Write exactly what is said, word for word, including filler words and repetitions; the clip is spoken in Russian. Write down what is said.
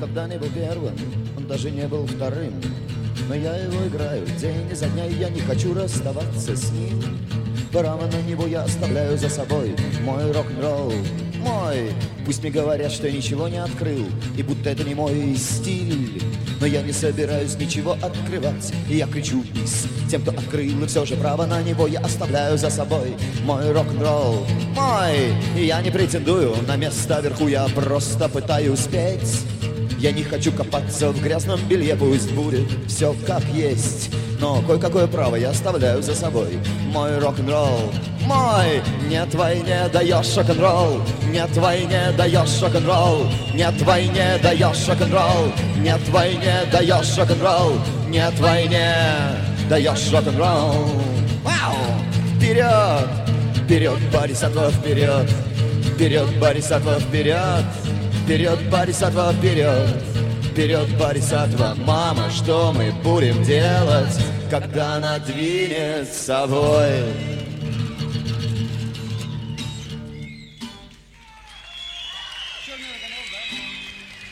никогда не был первым, он даже не был вторым. Но я его играю день изо дня, и я не хочу расставаться с ним. Право на него я оставляю за собой, мой рок-н-ролл, мой. Пусть мне говорят, что я ничего не открыл, и будто это не мой стиль. Но я не собираюсь ничего открывать, и я кричу бис тем, кто открыл, и все же право на него я оставляю за собой, мой рок-н-ролл, мой. И я не претендую на место вверху, я просто пытаюсь петь. Я не хочу копаться в грязном белье, пусть будет все как есть. Но кое-какое право я оставляю за собой, мой рок-н-ролл, мой. Нет войне даешь рок-н-ролл, нет войне даешь рок-н-ролл, нет войне даешь рок-н-ролл, нет войне даешь рок-н-ролл, нет войне даешь рок-н-ролл. Вау! Вперед! Вперед, Борисатва, вперед! Вперед, Борисатва, вперед! Вперед, Борисатва, вперед! Вперед, Борисатва, мама, что мы будем делать, когда надвинет совой?